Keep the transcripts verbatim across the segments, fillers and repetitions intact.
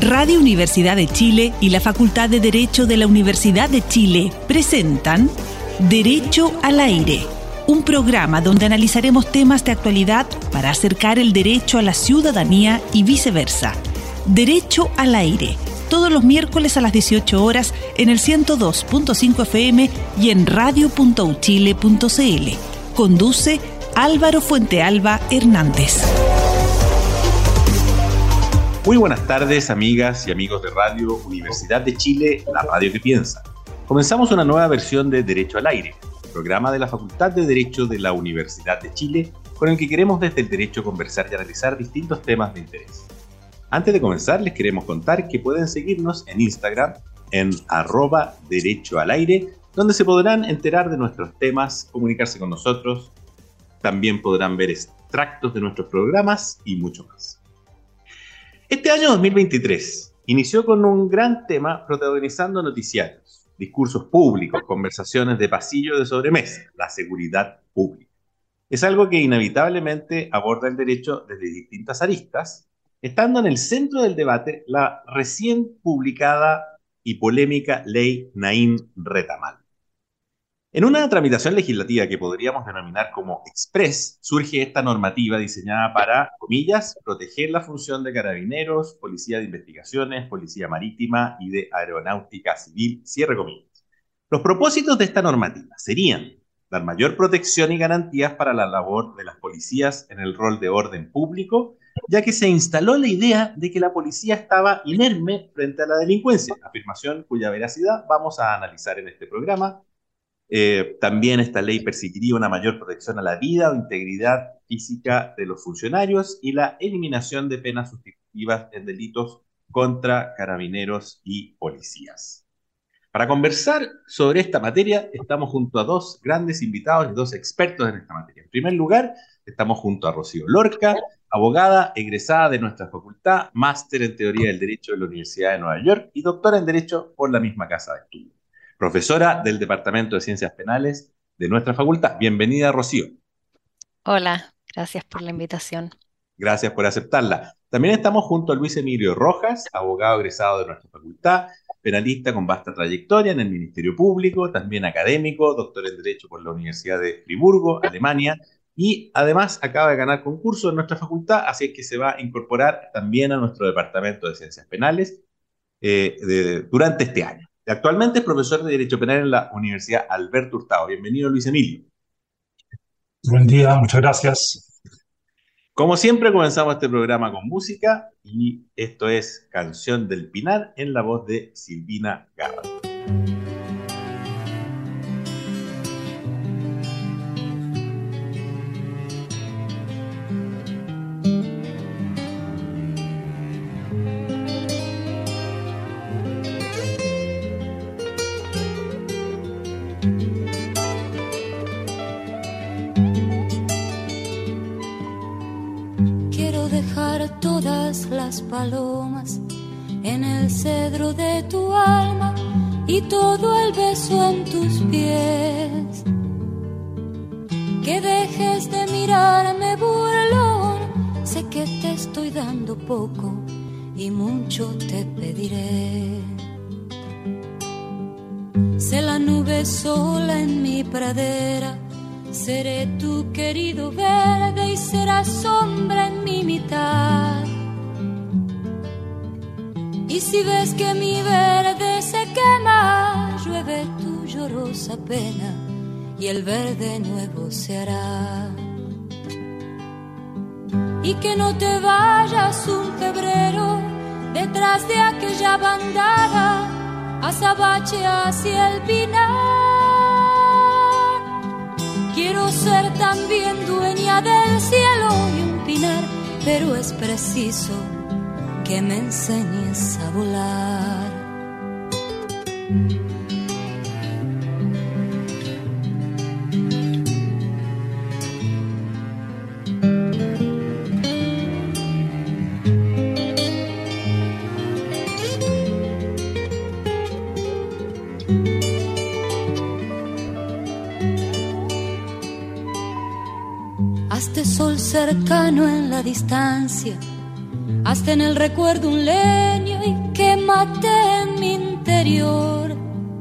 Radio Universidad de Chile y la Facultad de Derecho de la Universidad de Chile presentan Derecho al Aire, un programa donde analizaremos temas de actualidad para acercar el derecho a la ciudadanía y viceversa. Derecho al Aire, todos los miércoles a las dieciocho horas en el ciento dos punto cinco F M y en radio punto u chile punto c l. Conduce Álvaro Fuentealba Hernández. Muy buenas tardes, amigas y amigos de Radio Universidad de Chile, la radio que piensa. Comenzamos una nueva versión de Derecho al Aire, programa de la Facultad de Derecho de la Universidad de Chile, con el que queremos desde el derecho conversar y analizar distintos temas de interés. Antes de comenzar, les queremos contar que pueden seguirnos en Instagram en arroba Derecho al Aire, donde se podrán enterar de nuestros temas, comunicarse con nosotros, también podrán ver extractos de nuestros programas y mucho más. Este año dos mil veintitrés inició con un gran tema protagonizando noticiarios, discursos públicos, conversaciones de pasillo de sobremesa, la seguridad pública. Es algo que inevitablemente aborda el derecho desde distintas aristas, estando en el centro del debate la recién publicada y polémica ley Naim-Retamal. En una tramitación legislativa que podríamos denominar como express, surge esta normativa diseñada para, comillas, proteger la función de carabineros, policía de investigaciones, policía marítima y de aeronáutica civil, cierre comillas. Los propósitos de esta normativa serían dar mayor protección y garantías para la labor de las policías en el rol de orden público, ya que se instaló la idea de que la policía estaba inerme frente a la delincuencia, afirmación cuya veracidad vamos a analizar en este programa. Eh, también esta ley perseguiría una mayor protección a la vida o integridad física de los funcionarios y la eliminación de penas sustitutivas en delitos contra carabineros y policías. Para conversar sobre esta materia, estamos junto a dos grandes invitados y dos expertos en esta materia. En primer lugar, estamos junto a Rocío Lorca, abogada egresada de nuestra facultad, máster en Teoría del Derecho de la Universidad de Nueva York y doctora en Derecho por la misma casa de estudio. Profesora del Departamento de Ciencias Penales de nuestra facultad. Bienvenida, Rocío. Hola, gracias por la invitación. Gracias por aceptarla. También estamos junto a Luis Emilio Rojas, abogado egresado de nuestra facultad, penalista con vasta trayectoria en el Ministerio Público, también académico, doctor en Derecho por la Universidad de Friburgo, Alemania, y además acaba de ganar concurso en nuestra facultad, así es que se va a incorporar también a nuestro Departamento de Ciencias Penales eh, de, durante este año. Actualmente es profesor de Derecho Penal en la Universidad Alberto Hurtado. Bienvenido, Luis Emilio. Buen día, muchas gracias. Como siempre, comenzamos este programa con música y esto es Canción del Pinar en la voz de Silvina Garra. Todas las palomas en el cedro de tu alma y todo el beso en tus pies. Que dejes de mirarme burlón, sé que te estoy dando poco y mucho te pediré. Sé la nube sola en mi pradera, seré tu querido verde y serás sombra en mi mitad. Y si ves que mi verde se quema, llueve tu llorosa pena y el verde nuevo se hará. Y que no te vayas un febrero detrás de aquella bandada, azabache hacia el pinar. Quiero ser también dueña del cielo y un pinar, pero es preciso que me enseñes a volar. Hazte sol cercano en la distancia hasta en el recuerdo un leño y quémate en mi interior.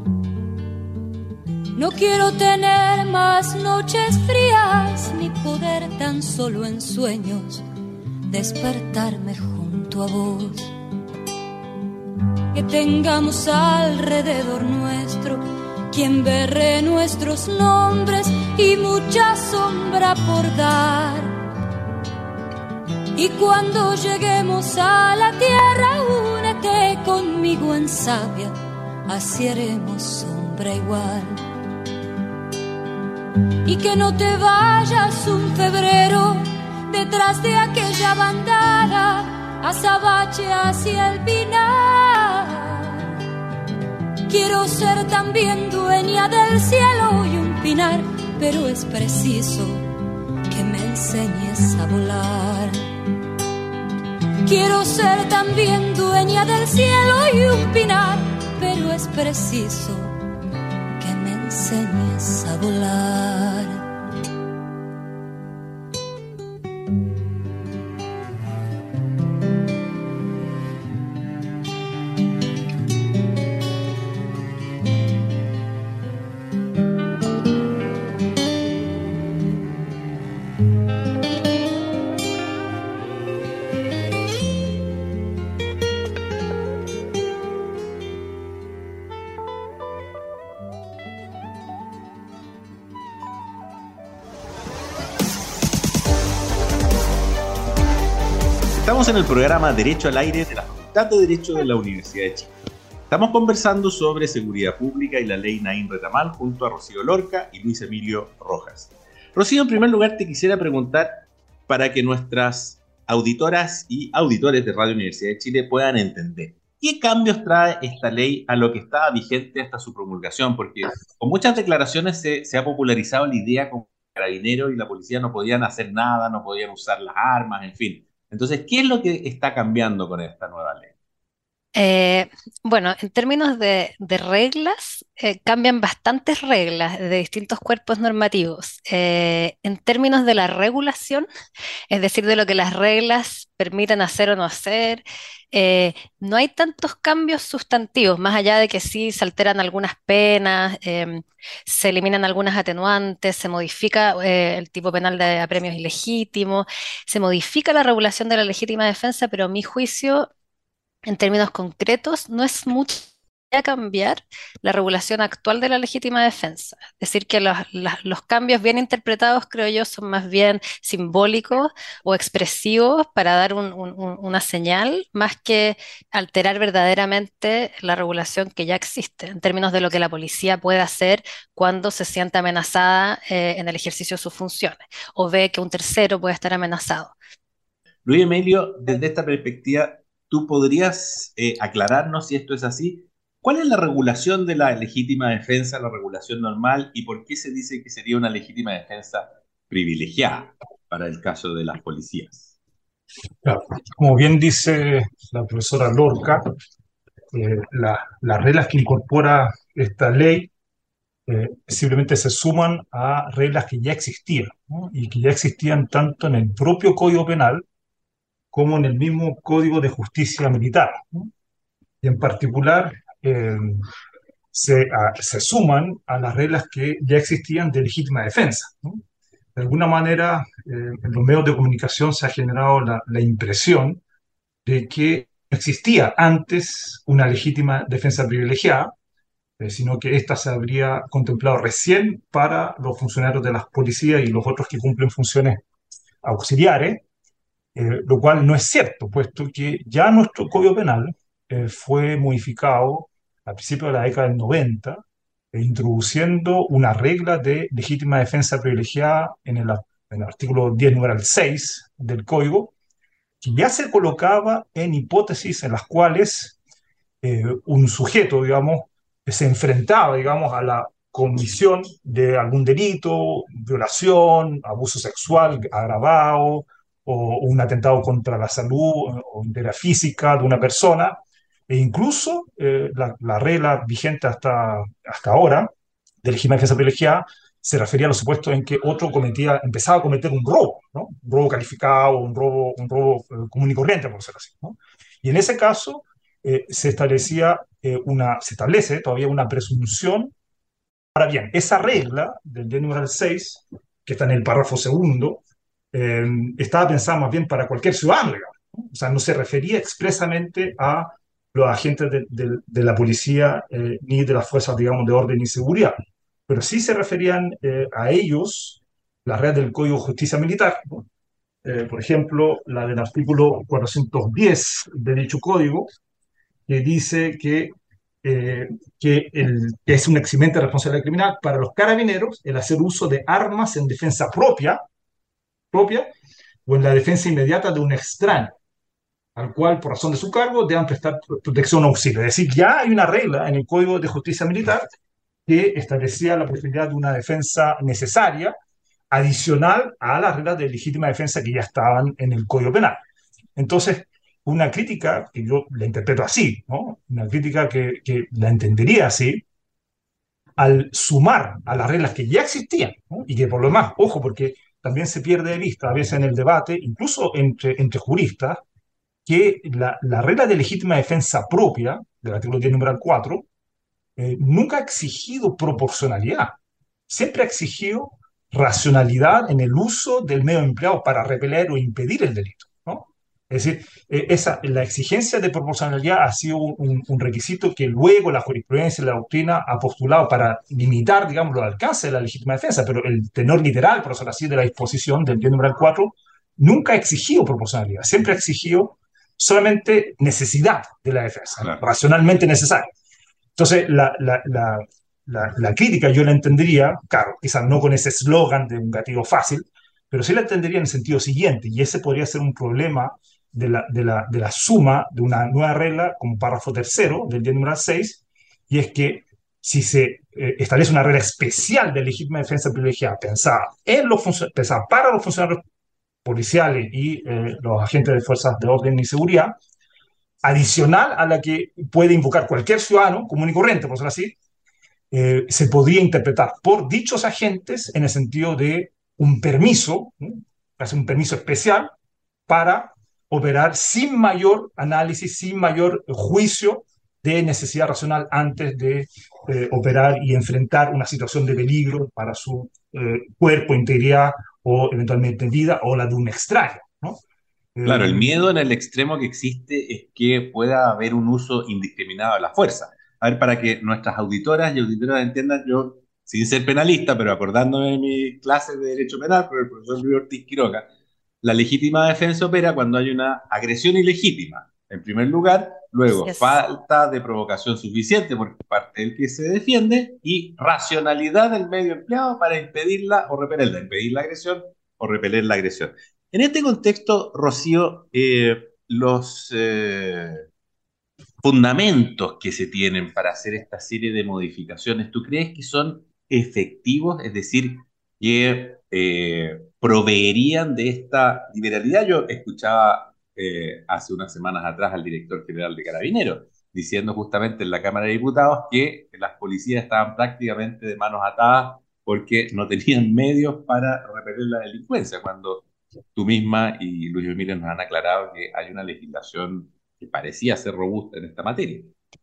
No quiero tener más noches frías, ni poder tan solo en sueños despertarme junto a vos. Que tengamos alrededor nuestro quien berre nuestros nombres y mucha sombra por dar. Y cuando lleguemos a la tierra, únete conmigo en savia, así haremos sombra igual. Y que no te vayas un febrero detrás de aquella bandada, azabache hacia el pinar. Quiero ser también dueña del cielo y un pinar, pero es preciso que me enseñes a volar. Quiero ser también dueña del cielo y un pinar, pero es preciso que me enseñes a volar. Estamos en el programa Derecho al Aire de la Facultad de Derecho de la Universidad de Chile. Estamos conversando sobre seguridad pública y la ley Naín Retamal junto a Rocío Lorca y Luis Emilio Rojas. Rocío, en primer lugar te quisiera preguntar, para que nuestras auditoras y auditores de Radio Universidad de Chile puedan entender, ¿qué cambios trae esta ley a lo que estaba vigente hasta su promulgación? Porque con muchas declaraciones se, se ha popularizado la idea como que el carabinero y la policía no podían hacer nada, no podían usar las armas, en fin. Entonces, ¿qué es lo que está cambiando con esta nueva ley? Eh, bueno, en términos de, de reglas, eh, cambian bastantes reglas de distintos cuerpos normativos. Eh, en términos de la regulación, es decir, de lo que las reglas permiten hacer o no hacer, eh, no hay tantos cambios sustantivos, más allá de que sí se alteran algunas penas, eh, se eliminan algunas atenuantes, se modifica eh, el tipo penal de apremios ilegítimos, se modifica la regulación de la legítima defensa, pero a mi juicio, en términos concretos, no es mucho a cambiar la regulación actual de la legítima defensa. Es decir, que los, las- los cambios bien interpretados, creo yo, son más bien simbólicos o expresivos para dar un- un- un- una señal, más que alterar verdaderamente la regulación que ya existe, en términos de lo que la policía puede hacer cuando se siente amenazada eh, en el ejercicio de sus funciones o ve que un tercero puede estar amenazado. Luis Emilio, desde esta perspectiva, ¿tú podrías eh, aclararnos si esto es así? ¿Cuál es la regulación de la legítima defensa, la regulación normal, y por qué se dice que sería una legítima defensa privilegiada para el caso de las policías? Claro, como bien dice la profesora Lorca, eh, la- las reglas que incorpora esta ley eh, simplemente se suman a reglas que ya existían, ¿no? Y que ya existían tanto en el propio Código Penal como en el mismo Código de Justicia Militar, ¿no? Y en particular eh, se, a- se suman a las reglas que ya existían de legítima defensa, ¿no? De alguna manera, eh, en los medios de comunicación se ha generado la, la impresión de que existía antes una legítima defensa privilegiada, eh, sino que ésta se habría contemplado recién para los funcionarios de las policías y los otros que cumplen funciones auxiliares, eh, lo cual no es cierto, puesto que ya nuestro Código Penal eh, fue modificado a principios de la década del noventa, eh, introduciendo una regla de legítima defensa privilegiada en el, en el artículo diez, numeral seis del Código, que ya se colocaba en hipótesis en las cuales eh, un sujeto, digamos, se enfrentaba, digamos, a la comisión de algún delito, violación, abuso sexual agravado, o un atentado contra la salud o integridad física de una persona, e incluso eh, la, la regla vigente hasta, hasta ahora, de legítima defensa privilegiada, se refería a los supuestos en que otro cometía, empezaba a cometer un robo, ¿no? Un robo calificado, un robo, un robo eh, común y corriente, por decirlo así, ¿no? Y en ese caso eh, se establecía eh, una, se establece todavía una presunción. Ahora bien, esa regla del D numeral seis, que está en el párrafo segundo, eh, estaba pensada más bien para cualquier ciudadano, digamos, ¿no? O sea, no se refería expresamente a los agentes de, de- de la policía eh, ni de las fuerzas, digamos, de orden y seguridad, pero sí se referían eh, a ellos las reglas del Código de Justicia Militar, ¿no? Eh, por ejemplo, la del artículo cuatrocientos diez de dicho código, que dice que, eh, que, el, que es un eximente de responsabilidad criminal para los carabineros el hacer uso de armas en defensa propia, propia o en la defensa inmediata de un extraño, al cual, por razón de su cargo, deban prestar protección o auxilio. Es decir, ya hay una regla en el Código de Justicia Militar que establecía la posibilidad de una defensa necesaria, adicional a las reglas de legítima defensa que ya estaban en el Código Penal. Entonces, una crítica que yo la interpreto así, ¿no? Una crítica que, que la entendería así, al sumar a las reglas que ya existían, ¿no? Y que por lo demás, ojo, porque también se pierde de vista a veces en el debate, incluso entre, entre juristas, que la, la regla de legítima defensa propia, del artículo diez, numeral cuatro, eh, nunca ha exigido proporcionalidad, siempre ha exigido racionalidad en el uso del medio empleado para repeler o impedir el delito, ¿no? Es decir, eh, esa, la exigencia de proporcionalidad ha sido un, un requisito que luego la jurisprudencia y la doctrina ha postulado para limitar, digamos, los alcances de la legítima defensa, pero el tenor literal, por decirlo así, de la disposición del diez numeral cuatro nunca ha exigido proporcionalidad, siempre ha exigido solamente necesidad de la defensa, Claro. racionalmente necesaria. Entonces, la, la, la, la, la crítica yo la entendería, claro, quizás no con ese eslogan de un gatillo fácil, pero sí la entendería en el sentido siguiente, y ese podría ser un problema de la, de la, de la suma de una nueva regla como párrafo tercero del diez numeral seis, y es que si se eh, establece una regla especial de legítima defensa privilegiada pensada, en los pensada para los funcionarios policiales y eh, los agentes de fuerzas de orden y seguridad, adicional a la que puede invocar cualquier ciudadano común y corriente, por decirlo así, eh, se podría interpretar por dichos agentes en el sentido de un permiso, ¿no? Un permiso especial para operar sin mayor análisis, sin mayor juicio de necesidad racional antes de eh, operar y enfrentar una situación de peligro para su eh, cuerpo, integridad o eventualmente vida o la de un extraño, ¿no? Claro, el Eh, miedo en el extremo que existe es que pueda haber un uso indiscriminado de la fuerza. A ver, para que nuestras auditoras y auditores entiendan, yo, sin ser penalista, pero acordándome de mis clases de Derecho Penal por el profesor Luis Ortiz Quiroga, la legítima defensa opera cuando hay una agresión ilegítima, en primer lugar, luego Yes. falta de provocación suficiente por parte del que se defiende y racionalidad del medio empleado para impedirla o repelerla, impedir la agresión o repeler la agresión. En este contexto, Rocío, eh, los eh, fundamentos que se tienen para hacer esta serie de modificaciones, ¿tú crees que son efectivos? Es decir, que eh, proveerían de esta liberalidad. Yo escuchaba eh, hace unas semanas atrás al director general de Carabineros diciendo justamente en la Cámara de Diputados que las policías estaban prácticamente de manos atadas porque no tenían medios para repeler la delincuencia, cuando tú misma y Luis Emilio nos han aclarado que hay una legislación que parecía ser robusta en esta materia.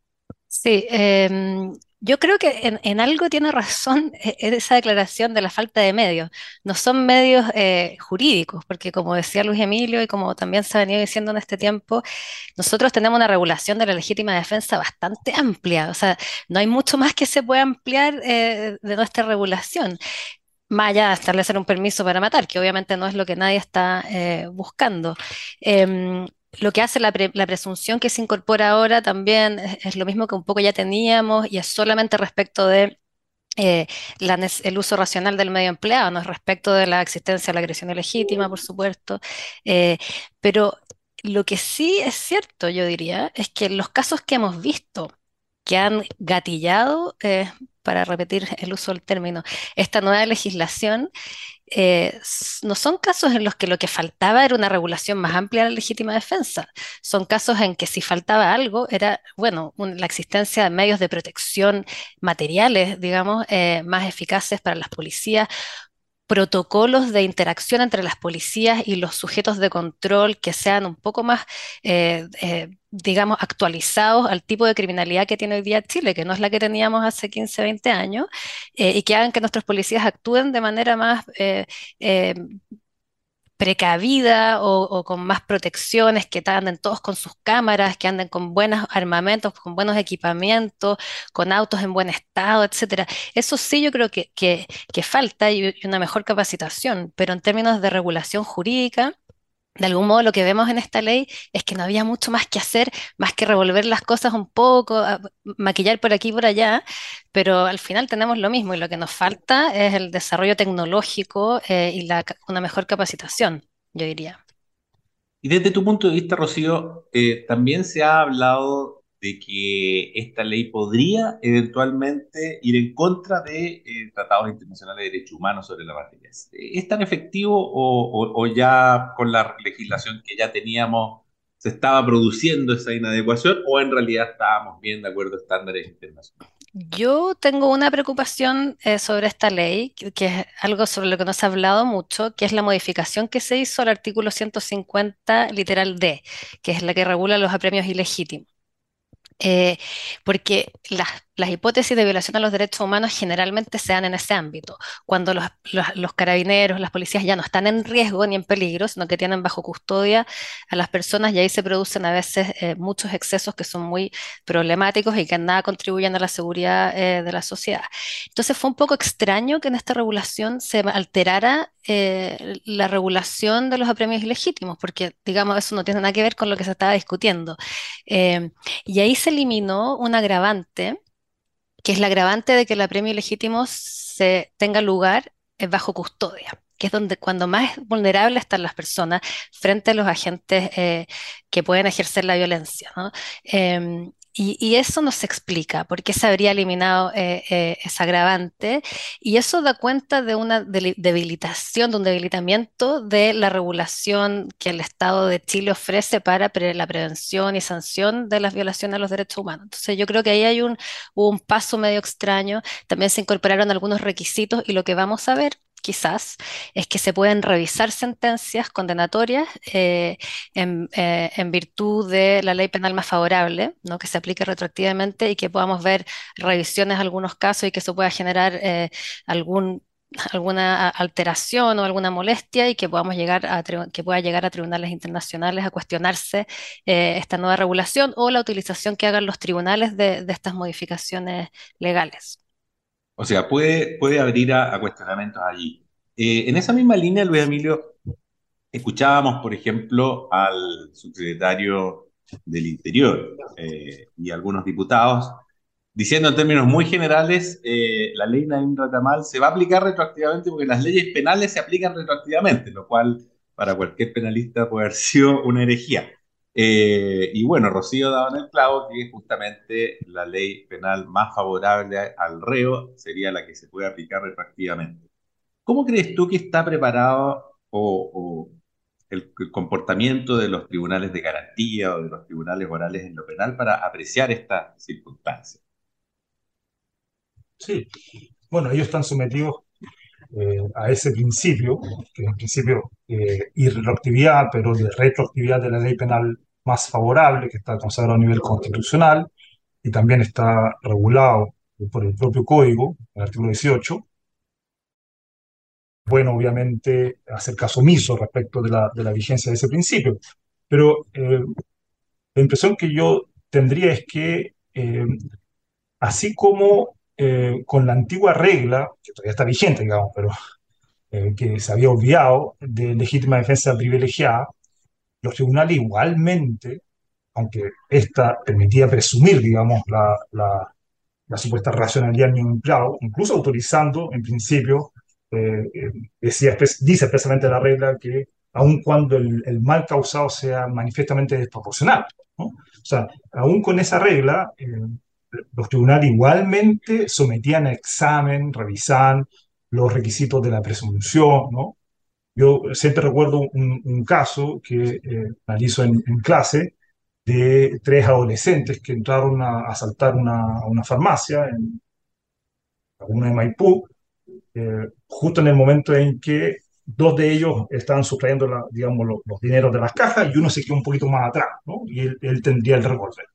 Sí, em, yo creo que en, en algo tiene razón eh, esa declaración de la falta de medios. No son medios eh, jurídicos, porque como decía Luis Emilio y como también se ha venido diciendo en este tiempo, nosotros tenemos una regulación de la legítima defensa bastante amplia. O sea, no hay mucho más que se pueda ampliar eh, de nuestra regulación, más allá de establecer un permiso para matar, que obviamente no es lo que nadie está eh, buscando. Em, lo que hace la, pre- la presunción que se incorpora ahora también es, es lo mismo que un poco ya teníamos y es solamente respecto de eh, la nece- el uso racional del medio empleado, no es respecto de la existencia de la agresión ilegítima, por supuesto. Eh, pero lo que sí es cierto, yo diría, es que los casos que hemos visto que han gatillado, eh, para repetir el uso del término, esta nueva legislación, eh, s- no son casos en los que lo que faltaba era una regulación más amplia de la legítima defensa. Son casos en que si faltaba algo era, bueno, un- la existencia de medios de protección materiales, digamos, eh, más eficaces para las policías, protocolos de interacción entre las policías y los sujetos de control que sean un poco más, eh, eh, digamos, actualizados al tipo de criminalidad que tiene hoy día Chile, que no es la que teníamos hace quince, veinte años, eh, y que hagan que nuestros policías actúen de manera más eh, eh, precavida o, o con más protecciones, que anden todos con sus cámaras, que anden con buenos armamentos, con buenos equipamientos, con autos en buen estado, etcétera. Eso sí yo creo que, que, que falta y, y una mejor capacitación, pero en términos de regulación jurídica, de algún modo lo que vemos en esta ley es que no había mucho más que hacer, más que revolver las cosas un poco, a- maquillar por aquí y por allá, pero al final tenemos lo mismo y lo que nos falta es el desarrollo tecnológico eh, y la ca- una mejor capacitación, yo diría. Y desde tu punto de vista, Rocío, eh, también se ha hablado de que esta ley podría eventualmente ir en contra de eh, tratados internacionales de derechos humanos sobre la materia. ¿Es es tan efectivo o, o- o ya con la legislación que ya teníamos se estaba produciendo esa inadecuación o en realidad estábamos bien de acuerdo a estándares internacionales? Yo tengo una preocupación eh, sobre esta ley, que, que es algo sobre lo que no se ha hablado mucho, que es la modificación que se hizo al artículo ciento cincuenta, literal D, que es la que regula los apremios ilegítimos. Eh, porque las, las hipótesis de violación a los derechos humanos generalmente se dan en ese ámbito, cuando los, los- los carabineros, las policías ya no están en riesgo ni en peligro, sino que tienen bajo custodia a las personas y ahí se producen a veces eh, muchos excesos que son muy problemáticos y que en nada contribuyen a la seguridad eh, de la sociedad. Entonces fue un poco extraño que en esta regulación se alterara eh, la regulación de los apremios ilegítimos, porque digamos eso no tiene nada que ver con lo que se estaba discutiendo. Em, y ahí se eliminó un agravante, que es la agravante de que el apremio ilegítimo se tenga lugar eh, bajo custodia, que es donde cuando más vulnerables están las personas frente a los agentes eh, que pueden ejercer la violencia, ¿no? Em, y, y eso no se explica, por qué se habría eliminado eh, eh, ese agravante, y eso da cuenta de una deli- debilitación, de un debilitamiento de la regulación que el Estado de Chile ofrece para pre- la prevención y sanción de las violaciones a los derechos humanos. Entonces yo creo que ahí hay un, hubo un paso medio extraño, también se incorporaron algunos requisitos y lo que vamos a ver quizás es que se pueden revisar sentencias condenatorias eh, en, eh, en virtud de la ley penal más favorable, ¿no? Que se aplique retroactivamente y que podamos ver revisiones de algunos casos y que eso pueda generar eh, algún alguna alteración o alguna molestia y que podamos llegar a tri- que pueda llegar a tribunales internacionales a cuestionarse eh, esta nueva regulación o la utilización que hagan los tribunales de, de estas modificaciones legales. O sea, puede, puede abrir a, a cuestionamientos allí. Eh, en esa misma línea, Luis Emilio, escuchábamos, por ejemplo, al subsecretario del Interior eh, y algunos diputados diciendo en términos muy generales, eh, la ley Naim Ratamal se va a aplicar retroactivamente porque las leyes penales se aplican retroactivamente, lo cual para cualquier penalista puede haber sido una herejía. Eh, y bueno, Rocío daba en el clavo que justamente la ley penal más favorable al reo sería la que se puede aplicar retroactivamente. ¿Cómo crees tú que está preparado o, o el, el comportamiento de los tribunales de garantía o de los tribunales orales en lo penal para apreciar estas circunstancias? Sí, bueno, ellos están sometidos eh, a ese principio, que es un principio eh, irretroactividad, pero de retroactividad de la ley penal más favorable, que está consagrado a nivel constitucional y también está regulado por el propio código, el artículo dieciocho. Bueno, obviamente, hacer caso omiso respecto de la, de la vigencia de ese principio. Pero eh, la impresión que yo tendría es que, eh, así como eh, con la antigua regla, que todavía está vigente, digamos, pero eh, que se había olvidado de legítima defensa privilegiada, los tribunales igualmente, aunque esta permitía presumir, digamos, la, la, la supuesta racionalidad del empleado, incluso autorizando, en principio, eh, eh, decía, dice expresamente la regla que aun cuando el, el mal causado sea manifiestamente desproporcional, ¿no? O sea, aún con esa regla, eh, los tribunales igualmente sometían a examen, revisaban los requisitos de la presunción, ¿no? Yo siempre recuerdo un, un caso que eh, analizo en, en clase de tres adolescentes que entraron a asaltar una, una farmacia en la comuna de Maipú, eh, justo en el momento en que dos de ellos estaban sustrayendo la, digamos, los, los dineros de las cajas y uno se quedó un poquito más atrás, ¿no? Y él, él tendría el revólver.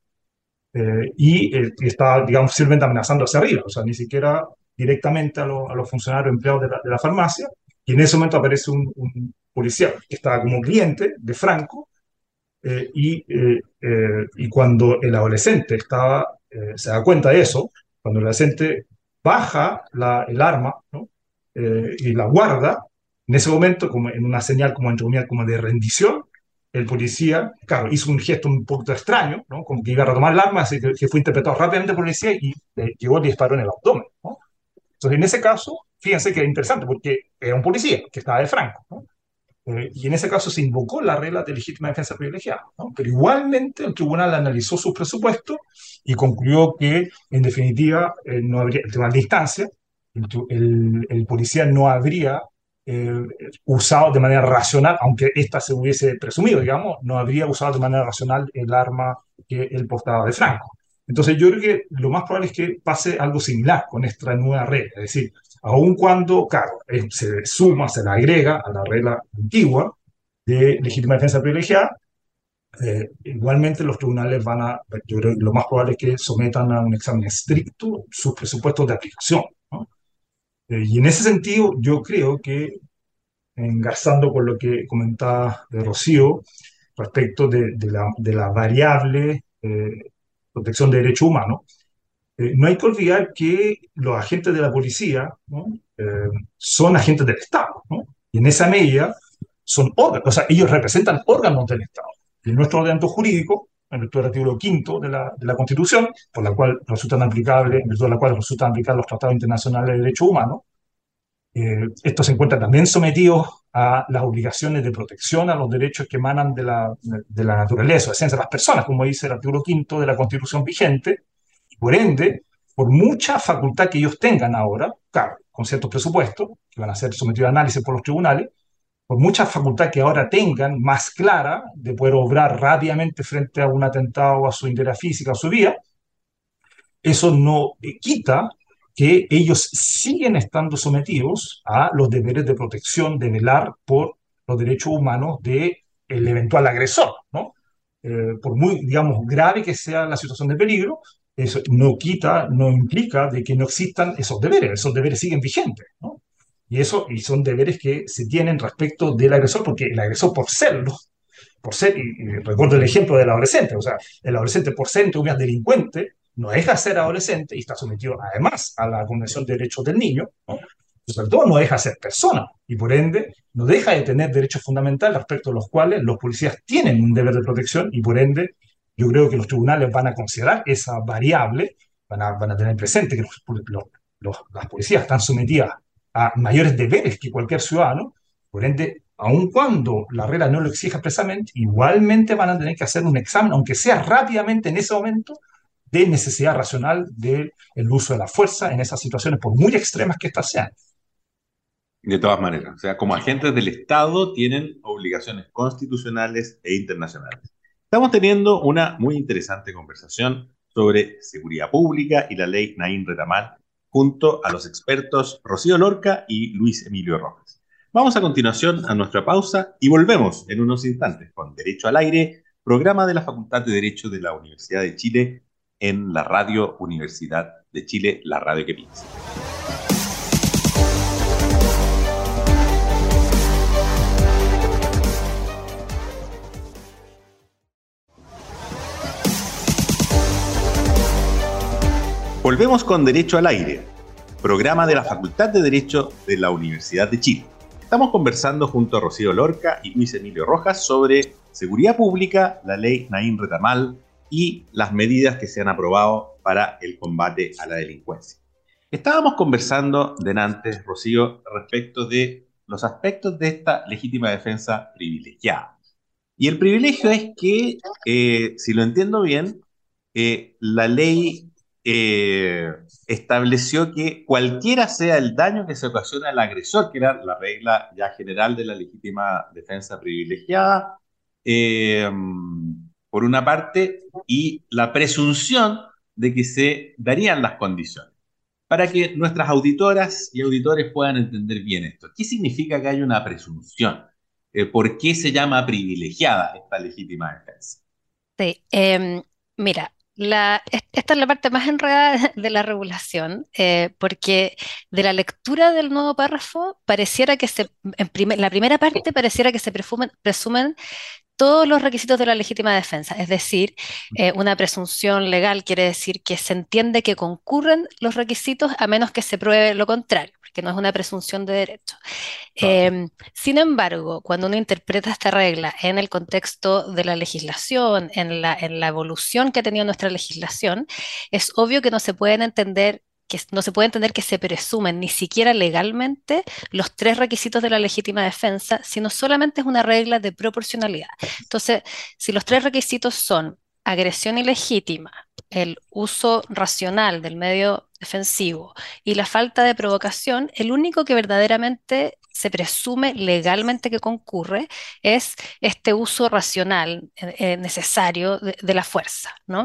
Eh, y eh, estaba, digamos, simplemente amenazando hacia arriba, o sea, ni siquiera directamente a, lo, a los funcionarios empleados de la, de la farmacia. Y en ese momento aparece un, un policía que estaba como cliente de Franco, eh, y, eh, eh, y cuando el adolescente estaba, eh, se da cuenta de eso, cuando el adolescente baja la, el arma, ¿no? Eh, y la guarda, en ese momento, como en una señal como, entre comillas, como de rendición, el policía, claro, hizo un gesto un poco extraño, ¿no? Como que iba a retomar el arma, así que, que fue interpretado rápidamente por el policía y eh, llegó y le disparó en el abdomen, ¿no? Entonces, en ese caso, fíjense que es interesante porque era un policía que estaba de Franco, ¿no? Eh, y en ese caso se invocó la regla de legítima defensa privilegiada, ¿no? Pero igualmente el tribunal analizó su presupuesto y concluyó que, en definitiva, eh, no habría, el tribunal de instancia, el, el, el policía no habría eh, usado de manera racional, aunque ésta se hubiese presumido, digamos, no habría usado de manera racional el arma que él portaba de Franco. Entonces yo creo que lo más probable es que pase algo similar con esta nueva regla, es decir, aun cuando, claro, eh, se suma, se le agrega a la regla antigua de legítima defensa privilegiada, eh, igualmente los tribunales van a, yo creo que lo más probable es que sometan a un examen estricto sus presupuestos de aplicación, ¿no? Eh, y en ese sentido, yo creo que, engarzando con lo que comentaba de Rocío, respecto de, de, la, de la variable eh, protección de derechos humanos, eh, no hay que olvidar que los agentes de la policía, ¿no? eh, son agentes del Estado, ¿no? Y en esa medida son órganos, o sea, ellos representan órganos del Estado. Y en nuestro ordenamiento jurídico, en el artículo quinto de la, de la Constitución, por la cual resultan aplicables, en virtud de la cual resultan aplicables los tratados internacionales de derechos humanos, eh, estos se encuentran también sometidos a las obligaciones de protección a los derechos que emanan de la, de, de la naturaleza, o esencia de las personas, como dice el artículo quinto de la Constitución vigente. Por ende, por mucha facultad que ellos tengan ahora, claro, con ciertos presupuestos, que van a ser sometidos a análisis por los tribunales, por mucha facultad que ahora tengan, más clara, de poder obrar rápidamente frente a un atentado a su integridad física o su vida, eso no quita que ellos siguen estando sometidos a los deberes de protección, de velar por los derechos humanos del eventual agresor, ¿no? Eh, por muy, digamos, grave que sea la situación de peligro, eso no quita, no implica de que no existan esos deberes, esos deberes siguen vigentes, ¿no? Y, eso, y son deberes que se tienen respecto del agresor, porque el agresor por serlo, por ser, y, y recuerdo el ejemplo del adolescente, o sea, el adolescente por ser, entre comillas, delincuente, no deja de ser adolescente y está sometido además a la Convención de Derechos del Niño, ¿no? Y sobre todo no deja de ser persona y por ende no deja de tener derechos fundamentales respecto a los cuales los policías tienen un deber de protección y por ende yo creo que los tribunales van a considerar esa variable, van a, van a tener presente que los, los, los, las policías están sometidas a mayores deberes que cualquier ciudadano, por ende, aun cuando la regla no lo exija expresamente, igualmente van a tener que hacer un examen, aunque sea rápidamente en ese momento, de necesidad racional del uso de la fuerza en esas situaciones, por muy extremas que éstas sean. De todas maneras, o sea, como agentes del Estado tienen obligaciones constitucionales e internacionales. Estamos teniendo una muy interesante conversación sobre seguridad pública y la ley Naín Retamal junto a los expertos Rocío Lorca y Luis Emilio Rojas. Vamos a continuación a nuestra pausa y volvemos en unos instantes con Derecho al Aire, programa de la Facultad de Derecho de la Universidad de Chile en la Radio Universidad de Chile, la radio que piensa. Volvemos con Derecho al Aire, programa de la Facultad de Derecho de la Universidad de Chile. Estamos conversando junto a Rocío Lorca y Luis Emilio Rojas sobre seguridad pública, la ley Naín Retamal y las medidas que se han aprobado para el combate a la delincuencia. Estábamos conversando delante, Rocío, respecto de los aspectos de esta legítima defensa privilegiada. Y el privilegio es que, eh, si lo entiendo bien, eh, la ley eh, estableció que cualquiera sea el daño que se ocasiona al agresor, que era la regla ya general de la legítima defensa privilegiada, eh, por una parte, y la presunción de que se darían las condiciones. Para que nuestras auditoras y auditores puedan entender bien esto. ¿Qué significa que hay una presunción? Eh, ¿por qué se llama privilegiada esta legítima defensa? Sí, em, mira, la, es- esta es la parte más enredada de la regulación, eh, porque de la lectura del nuevo párrafo pareciera que se, en primer- la primera parte pareciera que se presumen, presumen todos los requisitos de la legítima defensa, es decir, eh, una presunción legal quiere decir que se entiende que concurren los requisitos a menos que se pruebe lo contrario, porque no es una presunción de derecho. Claro. Em, sin embargo, cuando uno interpreta esta regla en el contexto de la legislación, en la, en la evolución que ha tenido nuestra legislación, es obvio que no se pueden entender que no se puede entender que se presumen ni siquiera legalmente los tres requisitos de la legítima defensa, sino solamente es una regla de proporcionalidad. Entonces, si los tres requisitos son agresión ilegítima, el uso racional del medio defensivo y la falta de provocación, el único que verdaderamente se presume legalmente que concurre es este uso racional eh, eh, necesario de, de la fuerza, ¿no?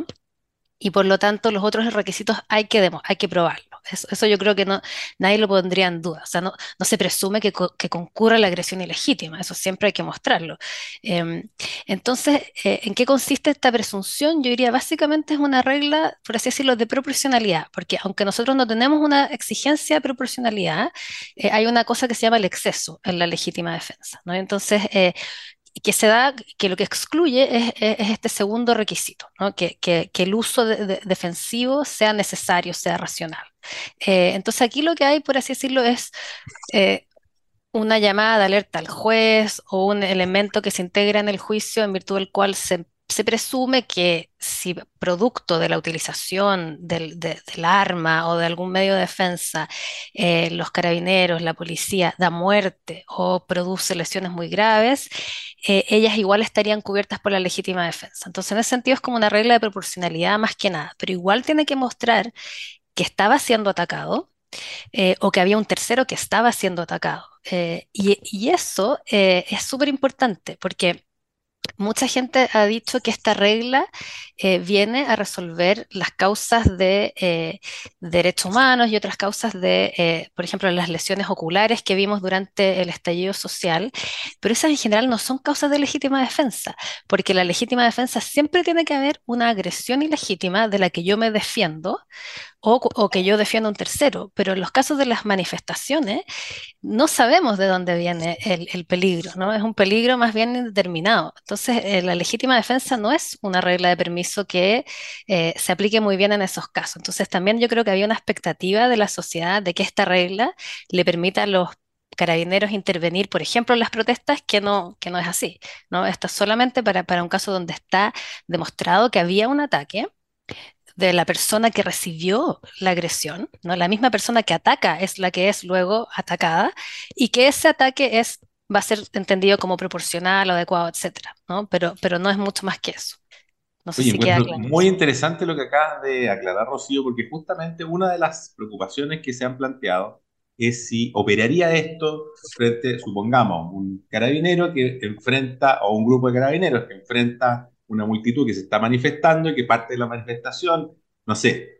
Y por lo tanto los otros requisitos hay que, demo- hay que probarlo. Eso, eso yo creo que no, nadie lo pondría en duda. O sea, no, no se presume que, co- que concurra la agresión ilegítima, eso siempre hay que mostrarlo. Em, entonces, eh, ¿en qué consiste esta presunción? Yo diría básicamente es una regla, por así decirlo, de proporcionalidad, porque aunque nosotros no tenemos una exigencia de proporcionalidad, eh, hay una cosa que se llama el exceso en la legítima defensa, ¿no? Entonces, eh, que se da, que lo que excluye es, es- es este segundo requisito, ¿no? Que, que- que el uso de- de- defensivo sea necesario, sea racional. Eh, entonces aquí lo que hay, por así decirlo, es eh, una llamada de alerta al juez o un elemento que se integra en el juicio en virtud del cual se, se presume que si producto de la utilización del, de- del arma o de algún medio de defensa, eh, los carabineros, la policía da muerte o produce lesiones muy graves, eh, ellas igual estarían cubiertas por la legítima defensa. Entonces, en ese sentido es como una regla de proporcionalidad más que nada, pero igual tiene que mostrar que estaba siendo atacado eh, o que había un tercero que estaba siendo atacado. Eh, y, y eso eh, es súper importante porque mucha gente ha dicho que esta regla eh, viene a resolver las causas de eh, derechos humanos y otras causas de, eh, por ejemplo, las lesiones oculares que vimos durante el estallido social, pero esas en general no son causas de legítima defensa, porque la legítima defensa siempre tiene que haber una agresión ilegítima de la que yo me defiendo o, o que yo defiendo a un tercero, pero en los casos de las manifestaciones no sabemos de dónde viene el, el peligro, ¿no? Es un peligro más bien indeterminado. Entonces, eh, la legítima defensa no es una regla de permiso que eh, se aplique muy bien en esos casos. Entonces, también yo creo que había una expectativa de la sociedad de que esta regla le permita a los carabineros intervenir, por ejemplo, en las protestas, que no, que no es así, ¿no? Esto es solamente para, para un caso donde está demostrado que había un ataque de la persona que recibió la agresión, ¿no? La misma persona que ataca es la que es luego atacada y que ese ataque es, va a ser entendido como proporcional, adecuado, etcétera, ¿no? Pero, pero no es mucho más que eso. No sé Oye, si queda encuentro claro muy eso. interesante lo que acabas de aclarar, Rocío, porque justamente una de las preocupaciones que se han planteado es si operaría esto frente, supongamos, un carabinero que enfrenta, o un grupo de carabineros que enfrenta una multitud que se está manifestando y que parte de la manifestación, no sé,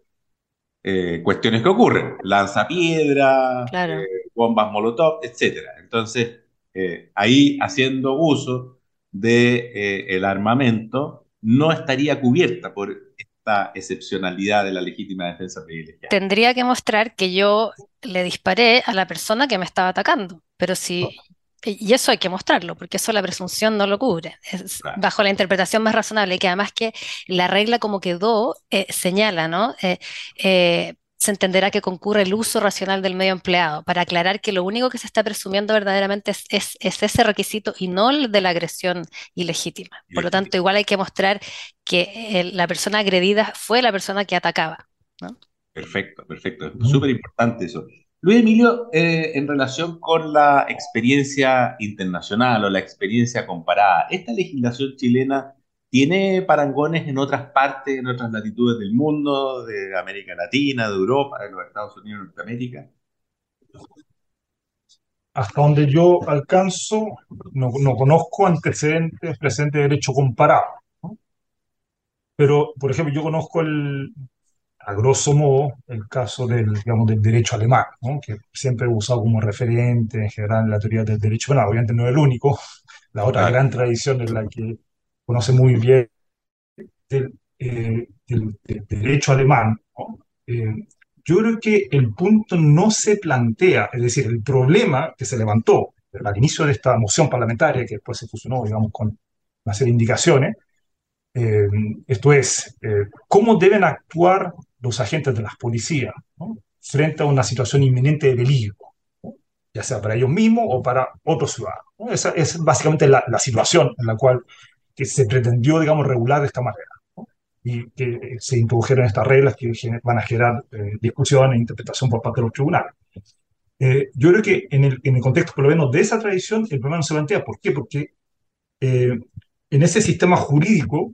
eh, cuestiones que ocurren, lanza piedra, Claro. eh, bombas molotov, etcétera. Entonces, eh, ahí haciendo uso de, eh, el armamento, no estaría cubierta por esta excepcionalidad de la legítima defensa privilegiada. Tendría que mostrar que yo le disparé a la persona que me estaba atacando, pero si, y eso hay que mostrarlo, porque eso la presunción no lo cubre, es Claro. bajo la interpretación más razonable, que además que la regla como quedó, eh, señala, ¿no? Eh, eh, se entenderá que concurre el uso racional del medio empleado, para aclarar que lo único que se está presumiendo verdaderamente es, es- es ese requisito y no el de la agresión ilegítima. Por lo tanto, igual hay que mostrar que eh, la persona agredida fue la persona que atacaba, ¿no? Perfecto, perfecto. Es Mm. súper importante eso. Luis Emilio, eh, en relación con la experiencia internacional o la experiencia comparada, ¿esta legislación chilena ¿tiene parangones en otras partes, en otras latitudes del mundo, de América Latina, de Europa, de los Estados Unidos de Norteamérica? Hasta donde yo alcanzo, no, no conozco antecedentes presentes de derecho comparado, ¿no? Pero, por ejemplo, yo conozco el, a grosso modo el caso del, digamos, del derecho alemán, ¿no? Que siempre he usado como referente en general en la teoría del derecho penal. Obviamente no es el único. La otra Claro. gran tradición es la que conoce muy bien del, eh, del- del derecho alemán, ¿no? Eh, yo creo que el punto no se plantea, es decir, el problema que se levantó al inicio de esta moción parlamentaria, que después se fusionó, digamos, con una serie de indicaciones, eh, esto es, eh, cómo deben actuar los agentes de las policías, ¿no? Frente a una situación inminente de peligro, ¿no? Ya sea para ellos mismos o para otros ciudadanos, ¿no? Esa es básicamente la, la situación en la cual que se pretendió, digamos, regular de esta manera, ¿no? Y que eh, se introdujeron estas reglas que gener- van a generar eh, discusión e interpretación por parte de los tribunales. Eh, yo creo que en el, en el contexto, por lo menos, de esa tradición, el problema no se plantea. ¿Por qué? Porque eh, en ese sistema jurídico,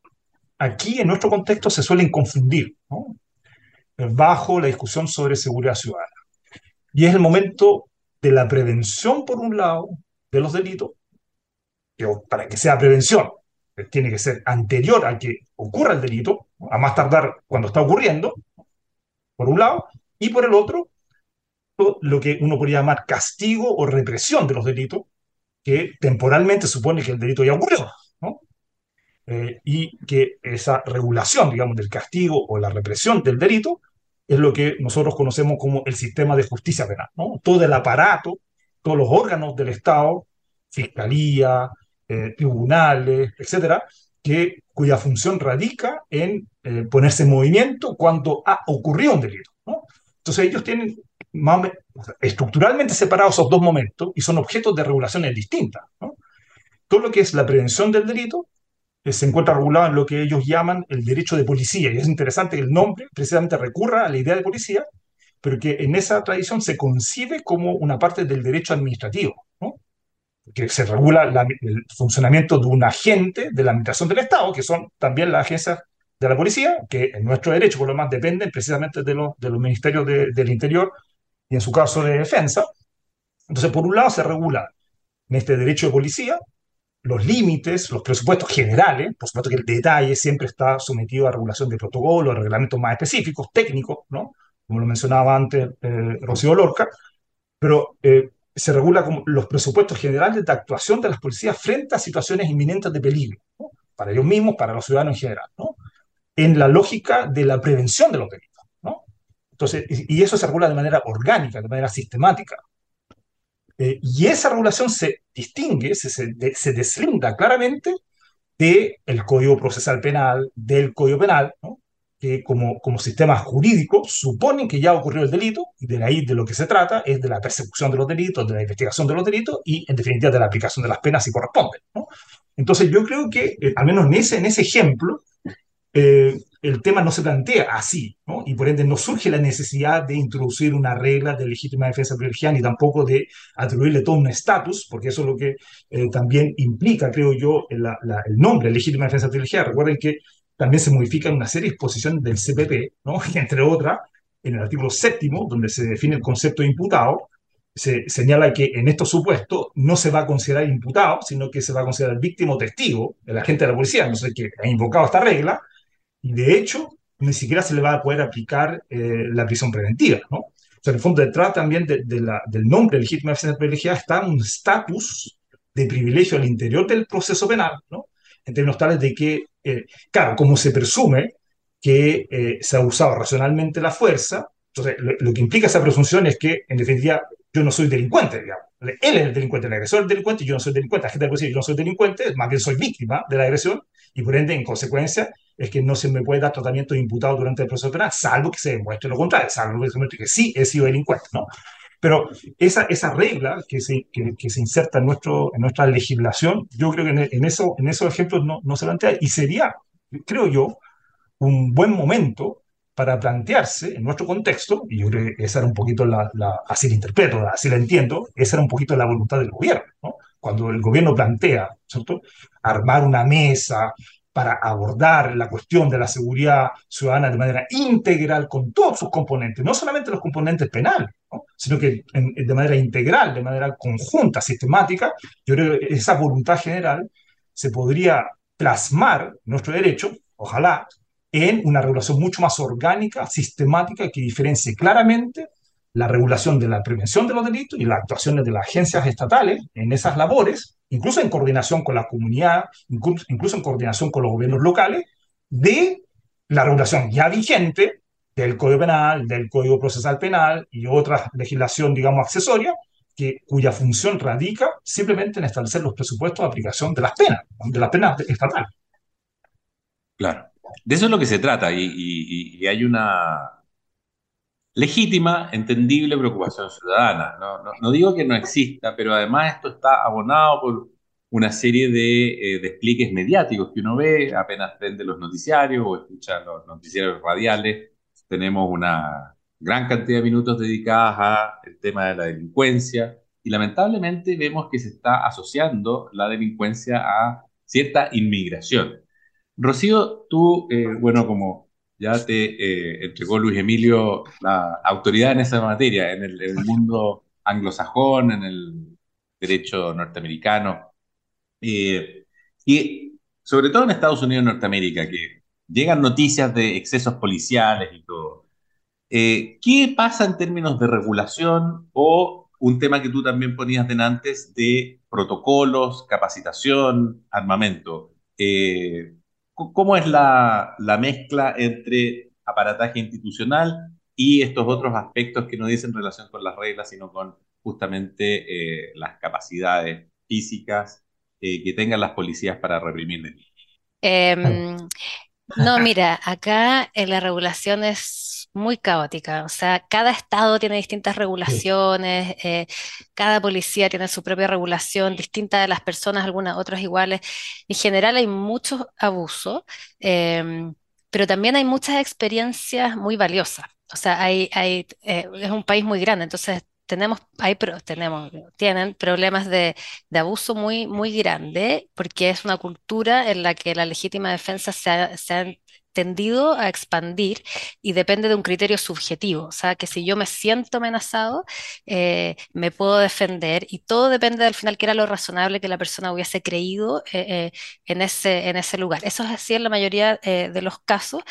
aquí en nuestro contexto se suelen confundir, ¿no? Eh, Bajo la discusión sobre seguridad ciudadana. Y es el momento de la prevención, por un lado, de los delitos, que para que sea prevención, eh, tiene que ser anterior a que ocurra el delito, ¿no? A más tardar cuando está ocurriendo, por un lado, y por el otro, lo lo que uno podría llamar castigo o represión de los delitos, que temporalmente supone que el delito ya ocurrió, ¿no? Eh, y que esa regulación, digamos, del castigo o la represión del delito es lo que nosotros conocemos como el sistema de justicia penal, ¿no? Todo el aparato, todos los órganos del Estado, fiscalía, eh, tribunales, etcétera, que, cuya función radica en eh, ponerse en movimiento cuando ha ocurrido un delito, ¿no? Entonces ellos tienen más o menos, o sea, estructuralmente separados esos dos momentos y son objetos de regulaciones distintas, ¿no? Todo lo que es la prevención del delito eh, se encuentra regulado en lo que ellos llaman el derecho de policía. Y es interesante que el nombre precisamente recurra a la idea de policía, pero que en esa tradición se concibe como una parte del derecho administrativo, ¿no? Que se regula la- el funcionamiento de un agente de la administración del Estado, que son también las agencias de la policía, que en nuestro derecho, por lo demás, dependen precisamente de los, de los ministerios de- del Interior y en su caso de defensa. Entonces, por un lado, se regula en este derecho de policía los límites, los presupuestos generales. Por supuesto que el detalle siempre está sometido a regulación de protocolos, reglamentos más específicos, técnicos, ¿no? Como lo mencionaba antes eh, Rocío Lorca, pero eh, se regula como los presupuestos generales de actuación de las policías frente a situaciones inminentes de peligro, ¿no? Para ellos mismos, para los ciudadanos en general, ¿no? En la lógica de la prevención de los delitos, ¿no? Entonces, y y eso se regula de manera orgánica, de manera sistemática. Eh, y esa regulación se distingue, se, se, de- se deslinda claramente del Código Procesal Penal, del Código Penal, ¿no? Que como, como sistema jurídico suponen que ya ocurrió el delito, y de ahí de lo que se trata es de la persecución de los delitos, de la investigación de los delitos y, en definitiva, de la aplicación de las penas si corresponde, ¿no? Entonces, yo creo que, eh, al menos en ese, en ese ejemplo, eh, el tema no se plantea así, ¿no? Y por ende no surge la necesidad de introducir una regla de legítima defensa privilegiada ni tampoco de atribuirle todo un estatus, porque eso es lo que eh, también implica, creo yo, la- la- el nombre legítima defensa privilegiada. Recuerden que también se modifican una serie de disposiciones del C P P, ¿no? Que, entre otras, en el artículo séptimo, donde se define el concepto de imputado, se señala que en estos supuestos no se va a considerar imputado, sino que se va a considerar víctima o testigo, el agente de la policía, no sé, que ha invocado esta regla, y de hecho, ni siquiera se le va a poder aplicar eh, la prisión preventiva, ¿no? O sea, en el fondo, detrás también de, de la, del nombre legítima defensa privilegiada está un estatus de privilegio al interior del proceso penal, ¿no? En términos tales de que, eh, claro, como se presume que eh, se ha usado racionalmente la fuerza, entonces lo, lo que implica esa presunción es que, en definitiva, yo no soy delincuente, digamos. Él es el delincuente, el agresor es el delincuente, y yo no soy delincuente. La gente puede decir, yo no soy delincuente, más bien soy víctima de la agresión, y por ende, en consecuencia, es que no se me puede dar tratamiento de imputado durante el proceso penal, salvo que se demuestre lo contrario, salvo que se demuestre que sí he sido delincuente, ¿no? Pero esa, esa regla que se, que, que se inserta en, nuestro, en nuestra legislación, yo creo que en, en, eso, en esos ejemplos no, no se plantea, y sería, creo yo, un buen momento para plantearse en nuestro contexto, y yo creo que esa era un poquito la, la así la interpreto, así la entiendo, esa era un poquito la voluntad del gobierno, ¿no? Cuando el gobierno plantea, ¿cierto?, armar una mesa para abordar la cuestión de la seguridad ciudadana de manera integral con todos sus componentes, no solamente los componentes penales, ¿no? Sino que en, de manera integral, de manera conjunta, sistemática. Yo creo que esa voluntad general se podría plasmar nuestro derecho, ojalá, en una regulación mucho más orgánica, sistemática, que diferencie claramente la regulación de la prevención de los delitos y las actuaciones de las agencias estatales en esas labores, incluso en coordinación con la comunidad, incluso, incluso en coordinación con los gobiernos locales, de la regulación ya vigente del Código Penal, del Código Procesal Penal y otra legislación, digamos, accesoria, que, cuya función radica simplemente en establecer los presupuestos de aplicación de las penas, de las penas estatales. Claro. De eso es lo que se trata y, y- y hay una legítima, entendible preocupación ciudadana. No, no- no digo que no exista, pero además esto está abonado por una serie de eh, despliegues mediáticos que uno ve apenas prende los noticiarios o escucha los noticiarios radiales. Tenemos una gran cantidad de minutos dedicados al tema de la delincuencia y lamentablemente vemos que se está asociando la delincuencia a cierta inmigración. Rocío, tú, eh, bueno, como ya te eh, entregó Luis Emilio la autoridad en esa materia, en el, en el mundo anglosajón, en el derecho norteamericano, eh, y sobre todo en Estados Unidos y Norteamérica, que llegan noticias de excesos policiales y todo. Eh, ¿qué pasa en términos de regulación o un tema que tú también ponías de antes de protocolos, capacitación, armamento? Eh, c- ¿Cómo es la, la mezcla entre aparataje institucional y estos otros aspectos que no dicen relación con las reglas, sino con justamente eh, las capacidades físicas eh, que tengan las policías para reprimir delitos? Claro. Em, no, mira, acá eh, la regulación es muy caótica, o sea, cada estado tiene distintas Sí. regulaciones, eh, cada policía tiene su propia regulación, distinta de las personas, algunas otras iguales. En general hay mucho abuso, em, pero también hay muchas experiencias muy valiosas. O sea, hay, hay, eh, es un país muy grande, entonces tenemos, hay, pro- tenemos, tienen problemas de, de abuso muy, muy grande, porque es una cultura en la que la legítima defensa se ha, se ha tendido a expandir y depende de un criterio subjetivo. O sea, que si yo me siento amenazado, eh, me puedo defender y todo depende al final que era lo razonable que la persona hubiese creído eh, eh, en ese, en ese lugar. Eso es así en la mayoría eh, de los casos,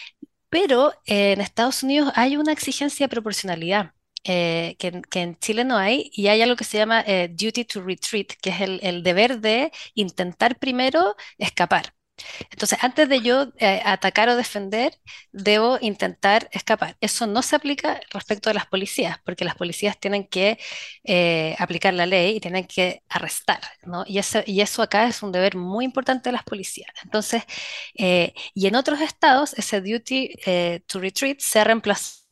pero eh, en Estados Unidos hay una exigencia de proporcionalidad. eh, que, en que en Chile no hay, y hay algo que se llama eh, duty to retreat, que es el, el deber de intentar primero escapar. Entonces, antes de yo eh, atacar o defender, debo intentar escapar. Eso no se aplica respecto a las policías, porque las policías tienen que eh, aplicar la ley y tienen que arrestar, ¿no? Y eso, y eso acá es un deber muy importante de las policías. Entonces, eh, y en otros estados, ese duty eh, to retreat se ha reemplazado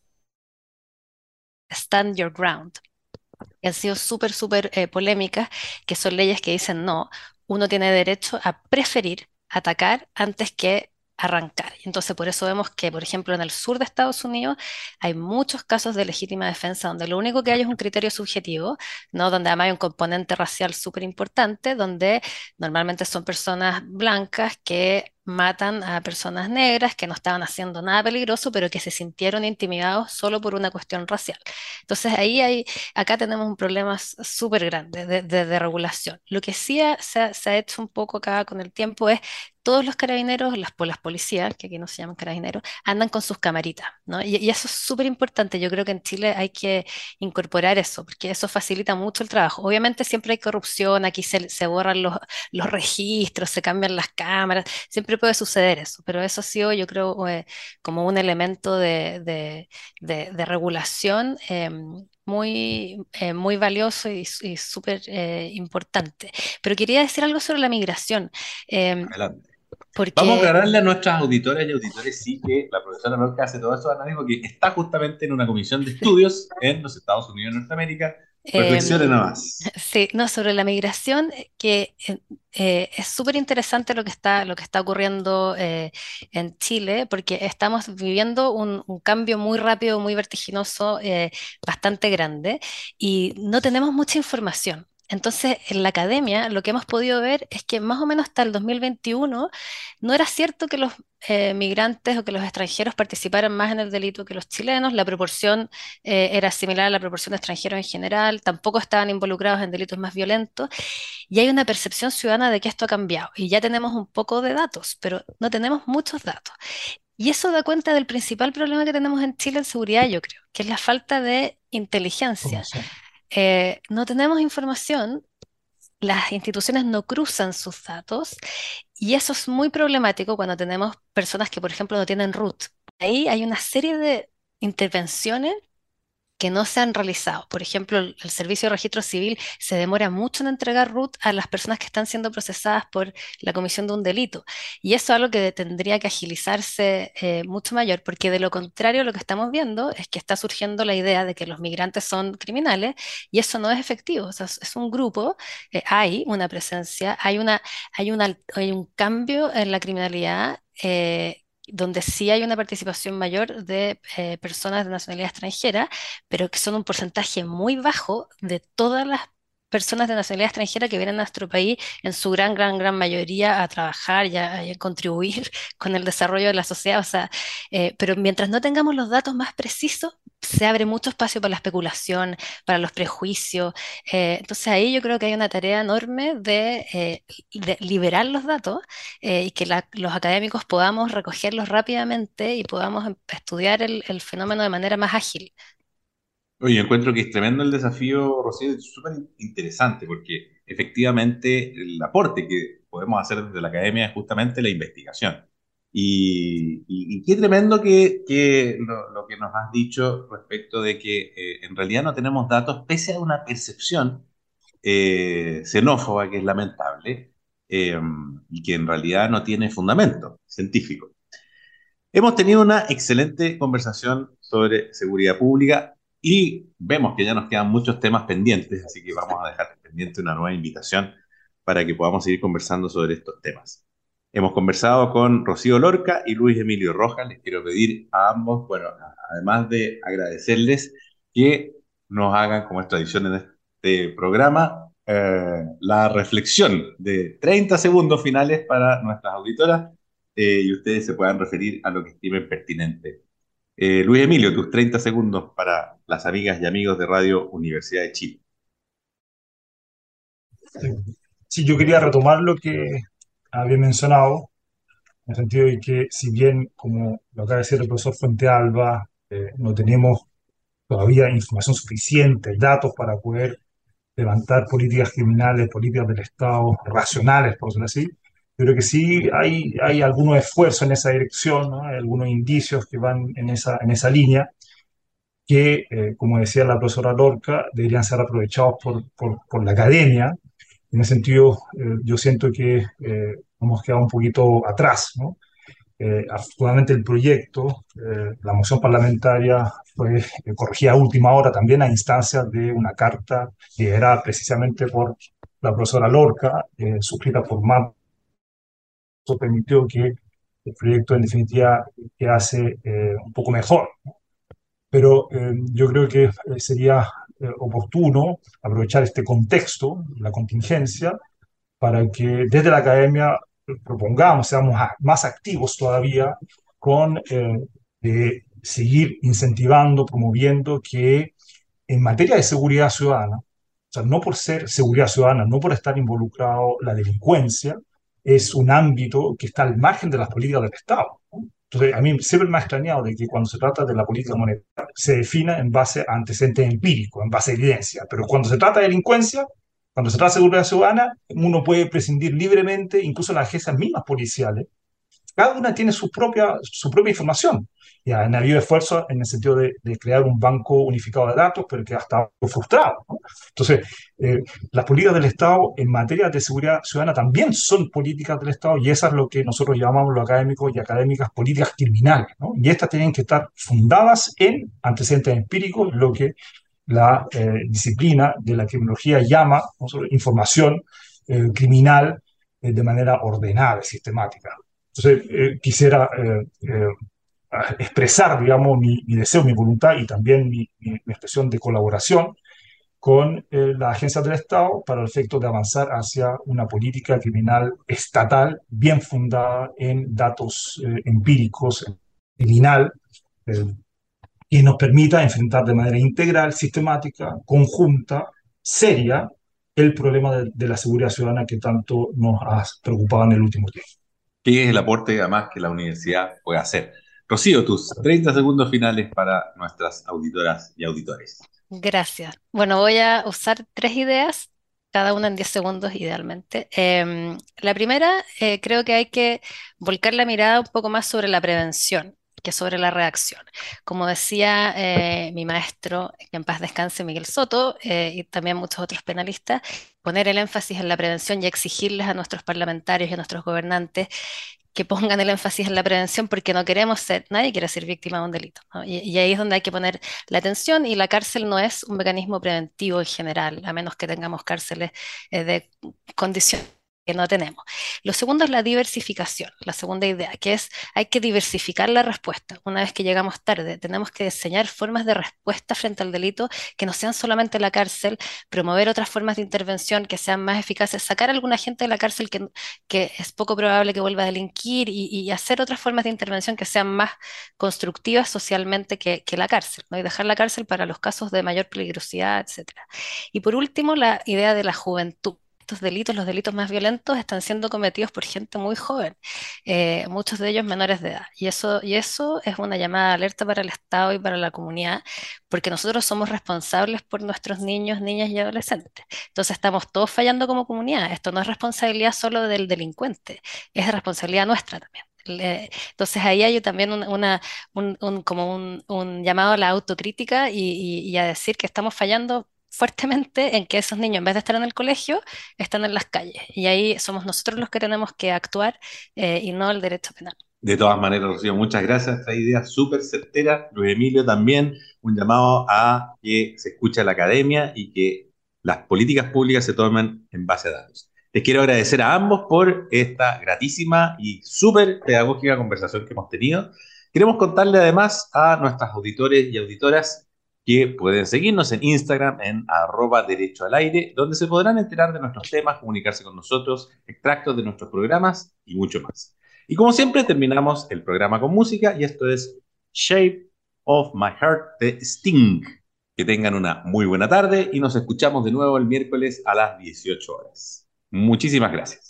por stand your ground, que han sido súper, súper eh, polémicas, que son leyes que dicen no, uno tiene derecho a preferir atacar antes que arrancar. Y entonces por eso vemos que, por ejemplo, en el sur de Estados Unidos hay muchos casos de legítima defensa donde lo único que hay es un criterio subjetivo, ¿no? Donde además hay un componente racial súper importante, donde normalmente son personas blancas que matan a personas negras que no estaban haciendo nada peligroso, pero que se sintieron intimidados solo por una cuestión racial. Entonces ahí hay, acá tenemos un problema s- súper grande de, de- de regulación. Lo que sí ha- se ha, se ha hecho un poco acá con el tiempo es todos los carabineros, las, po- las policías, que aquí no se llaman carabineros, andan con sus camaritas, ¿no? Y, y eso es súper importante. Yo creo que en Chile hay que incorporar eso, porque eso facilita mucho el trabajo. Obviamente siempre hay corrupción, aquí se, se borran los, los registros, se cambian las cámaras, siempre puede suceder eso, pero eso ha sido, yo creo, eh, como un elemento de, de- de- de regulación eh, muy, eh, muy valioso y, y súper eh, importante. Pero quería decir algo sobre la migración, eh, Adelante. Vamos a porque aclararle a nuestras auditoras y auditores, sí, que la profesora Lorca hace todo eso análisis porque está justamente en una comisión de estudios en los Estados Unidos de Norteamérica. Reflexione em, nada más. sí, no, sobre la migración, eh, que eh, eh, es súper interesante lo que está, lo que está ocurriendo eh, en Chile, porque estamos viviendo un, un cambio muy rápido, muy vertiginoso, eh, bastante grande, y no tenemos mucha información. Entonces, en la academia lo que hemos podido ver es que más o menos hasta el dos mil veintiuno no era cierto que los eh, migrantes o que los extranjeros participaran más en el delito que los chilenos, la proporción eh, era similar a la proporción de extranjeros en general, tampoco estaban involucrados en delitos más violentos, y hay una percepción ciudadana de que esto ha cambiado, y ya tenemos un poco de datos, pero no tenemos muchos datos. Y eso da cuenta del principal problema que tenemos en Chile en seguridad, yo creo, que es la falta de inteligencia. Información. Eh, no tenemos información, las instituciones no cruzan sus datos y eso es muy problemático cuando tenemos personas que, por ejemplo, no tienen root. Ahí hay una serie de intervenciones que no se han realizado. Por ejemplo, el, el Servicio de Registro Civil se demora mucho en entregar root a las personas que están siendo procesadas por la comisión de un delito. Y eso es algo que tendría que agilizarse eh, mucho mayor, porque de lo contrario lo que estamos viendo es que está surgiendo la idea de que los migrantes son criminales y eso no es efectivo. O sea, es, es un grupo, eh, hay una presencia, hay, una, hay, una, hay un cambio en la criminalidad. Eh, donde sí hay una participación mayor de eh, personas de nacionalidad extranjera, pero que son un porcentaje muy bajo de todas las personas de nacionalidad extranjera que vienen a nuestro país, en su gran, gran, gran mayoría, a trabajar y a, y a contribuir con el desarrollo de la sociedad. O sea, eh, pero mientras no tengamos los datos más precisos, se abre mucho espacio para la especulación, para los prejuicios. Eh, entonces ahí yo creo que hay una tarea enorme de, eh, de liberar los datos eh, y que la- los académicos podamos recogerlos rápidamente y podamos em- estudiar el, el fenómeno de manera más ágil. Oye, yo encuentro que es tremendo el desafío, Rocío, es súper interesante porque efectivamente el aporte que podemos hacer desde la academia es justamente la investigación. Y, y- y qué tremendo que, que lo, lo que nos has dicho respecto de que eh, en realidad no tenemos datos, pese a una percepción eh, xenófoba que es lamentable eh, y que en realidad no tiene fundamento científico. Hemos tenido una excelente conversación sobre seguridad pública y vemos que ya nos quedan muchos temas pendientes, así que vamos a dejar pendiente una nueva invitación para que podamos seguir conversando sobre estos temas. Hemos conversado con Rocío Lorca y Luis Emilio Rojas. Les quiero pedir a ambos, bueno, además de agradecerles, que nos hagan, como es tradición en este programa, eh, la reflexión de treinta segundos finales para nuestras auditoras eh, y ustedes se puedan referir a lo que estimen pertinente. Eh, Luis Emilio, tus treinta segundos para las amigas y amigos de Radio Universidad de Chile. Sí, yo quería retomar lo que había mencionado, en el sentido de que si bien, como lo acaba de decir el profesor Fuentealba, eh, no tenemos todavía información suficiente, datos para poder levantar políticas criminales, políticas del Estado racionales, por decirlo así. Yo creo que sí hay, hay algunos esfuerzos en esa dirección, ¿no? Hay algunos indicios que van en esa, en esa línea que, eh, como decía la profesora Lorca, deberían ser aprovechados por, por, por la academia. En ese sentido, eh, yo siento que eh, hemos quedado un poquito atrás, ¿no? Eh, afortunadamente el proyecto, eh, la moción parlamentaria fue eh, corregida a última hora también a instancias de una carta liderada precisamente por la profesora Lorca, eh, suscrita por más. Eso permitió que el proyecto en definitiva quedase eh, un poco mejor. Pero eh, yo creo que eh, sería eh, oportuno aprovechar este contexto, la contingencia, para que desde la academia propongamos, seamos a- más activos todavía con eh, de seguir incentivando, promoviendo que en materia de seguridad ciudadana, o sea, no por ser seguridad ciudadana, no por estar involucrado la delincuencia, es un ámbito que está al margen de las políticas del Estado, ¿no? Entonces, a mí siempre me ha extrañado de que cuando se trata de la política monetaria se defina en base a antecedentes empíricos, en base a evidencia, pero cuando se trata de delincuencia, cuando se trata de seguridad ciudadana, uno puede prescindir libremente, incluso las agencias mismas policiales, cada una tiene su propia, su propia información. Ya han habido esfuerzos en el sentido de, de crear un banco unificado de datos, pero que ha estado frustrado, ¿no? Entonces, eh, las políticas del Estado en materia de seguridad ciudadana también son políticas del Estado y eso es lo que nosotros llamamos los académicos y académicas políticas criminales, ¿no? Y estas tienen que estar fundadas en antecedentes empíricos, lo que la eh, disciplina de la criminología llama, ¿no?, información eh, criminal eh, de manera ordenada, sistemática. Entonces, eh, quisiera eh, eh, expresar, digamos, mi, mi deseo, mi voluntad y también mi, mi, mi expresión de colaboración con eh, las agencias del Estado para el efecto de avanzar hacia una política criminal estatal bien fundada en datos eh, empíricos, criminal, eh, que nos permita enfrentar de manera integral, sistemática, conjunta, seria, el problema de, de la seguridad ciudadana que tanto nos ha preocupado en el último tiempo. ¿Qué es el aporte además que la universidad puede hacer? Rocío, tus treinta segundos finales para nuestras auditoras y auditores. Gracias. Bueno, voy a usar tres ideas, cada una en diez segundos idealmente. Em, la primera, eh, creo que hay que volcar la mirada un poco más sobre la prevención que sobre la reacción. Como decía eh, mi maestro, que en paz descanse, Miguel Soto, eh, y también muchos otros penalistas, poner el énfasis en la prevención y exigirles a nuestros parlamentarios y a nuestros gobernantes que pongan el énfasis en la prevención porque no queremos ser, nadie quiere ser víctima de un delito, ¿no? Y, y ahí es donde hay que poner la atención, y la cárcel no es un mecanismo preventivo en general, a menos que tengamos cárceles eh, de condiciones que no tenemos. Lo segundo es la diversificación, la segunda idea, que es hay que diversificar la respuesta. Una vez que llegamos tarde, tenemos que diseñar formas de respuesta frente al delito que no sean solamente la cárcel, promover otras formas de intervención que sean más eficaces, sacar a alguna gente de la cárcel que, que es poco probable que vuelva a delinquir y, y hacer otras formas de intervención que sean más constructivas socialmente que, que la cárcel, ¿no? Y dejar la cárcel para los casos de mayor peligrosidad, etcétera. Y por último, la idea de la juventud. Estos delitos, los delitos más violentos, están siendo cometidos por gente muy joven, eh, muchos de ellos menores de edad. Y eso, y eso es una llamada de alerta para el Estado y para la comunidad, porque nosotros somos responsables por nuestros niños, niñas y adolescentes. Entonces estamos todos fallando como comunidad. Esto no es responsabilidad solo del delincuente, es responsabilidad nuestra también. Entonces ahí hay también una, una, un, un, como un, un llamado a la autocrítica y, y, y a decir que estamos fallando fuertemente en que esos niños, en vez de estar en el colegio, están en las calles. Y ahí somos nosotros los que tenemos que actuar eh, y no el derecho penal. De todas maneras, Rocío, muchas gracias. Esta idea súper certera. Luis Emilio, también un llamado a que se escuche a la academia y que las políticas públicas se tomen en base a datos. Les quiero agradecer a ambos por esta gratísima y súper pedagógica conversación que hemos tenido. Queremos contarle además a nuestros auditores y auditoras que pueden seguirnos en Instagram en arroba derecho al aire, donde se podrán enterar de nuestros temas, comunicarse con nosotros, extractos de nuestros programas y mucho más. Y como siempre terminamos el programa con música, y esto es Shape of My Heart de Sting. Que tengan una muy buena tarde y nos escuchamos de nuevo el miércoles a las dieciocho horas. Muchísimas gracias.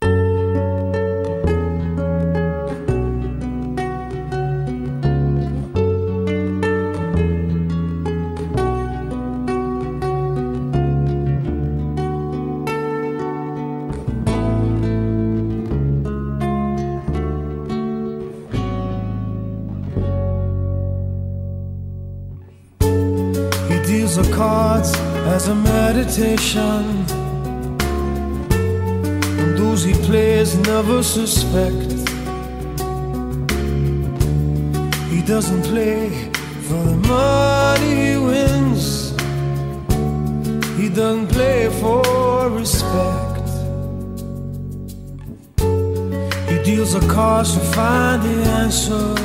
The cards as a meditation, and those he plays never suspect. He doesn't play for the money he wins, he doesn't play for respect. He deals the cards to find the answer,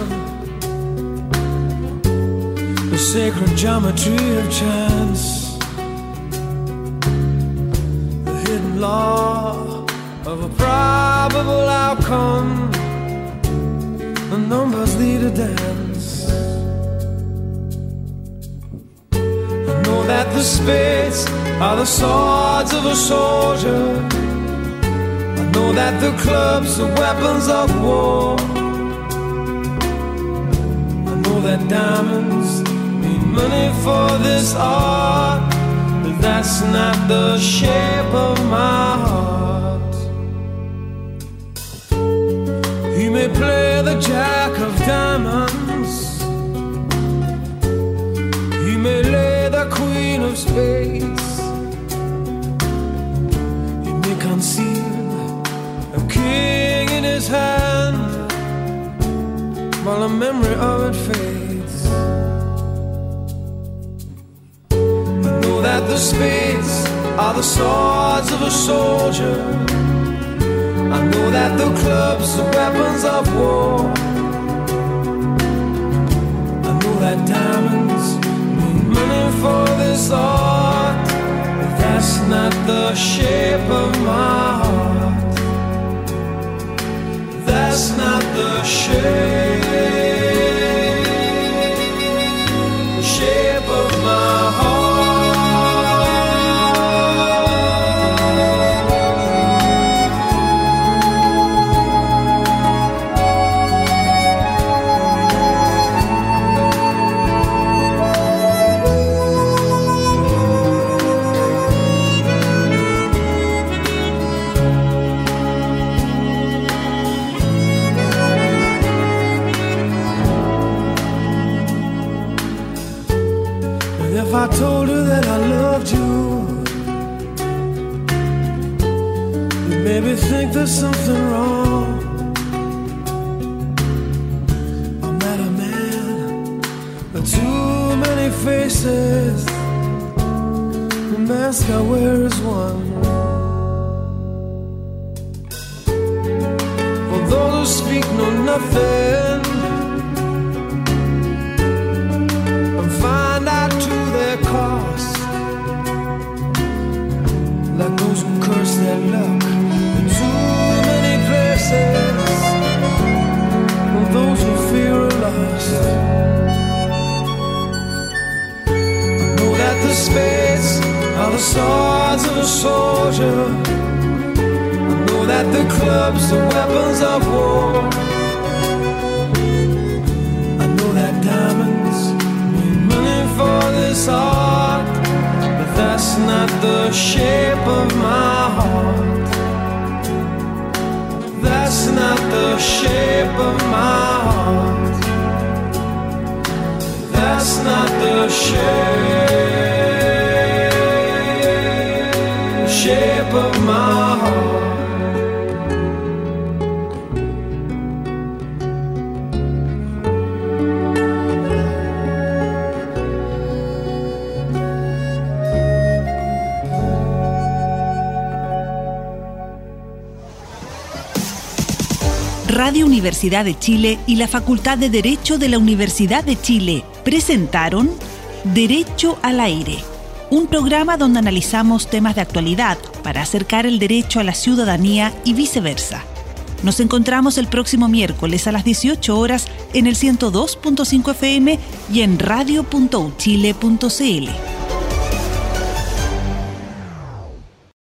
the sacred geometry of chance, the hidden law of a probable outcome. The numbers lead a dance. I know that the spades are the swords of a soldier. I know that the clubs are weapons of war. I know that diamonds money for this art, but that's not the shape of my heart. He may play the jack of diamonds, he may lay the queen of spades, he may conceal a king in his hand while the memory of it fades. That the spades are the swords of a soldier. I know that the clubs are weapons of war. I know that diamonds mean money for this art. not the shape of my heart. That's not the shape, shape of my heart. If I told her that I loved you, you'd maybe think there's something wrong. I'm not a man with too many faces. The mask I wear is one. For those who speak know nothing and find out to their cost, like those who curse their luck in too many places, or those who fear are lost. I know that the spades are the swords of a soldier. I know that the clubs are weapons of war. I know that diamonds for this heart, but that's not the shape of my heart. That's not the shape of my heart. That's not the shape, shape of my heart. Radio Universidad de Chile y la Facultad de Derecho de la Universidad de Chile presentaron Derecho al Aire, un programa donde analizamos temas de actualidad para acercar el derecho a la ciudadanía y viceversa. Nos encontramos el próximo miércoles a las dieciocho horas en el ciento dos punto cinco F M y en radio punto u chile punto c l.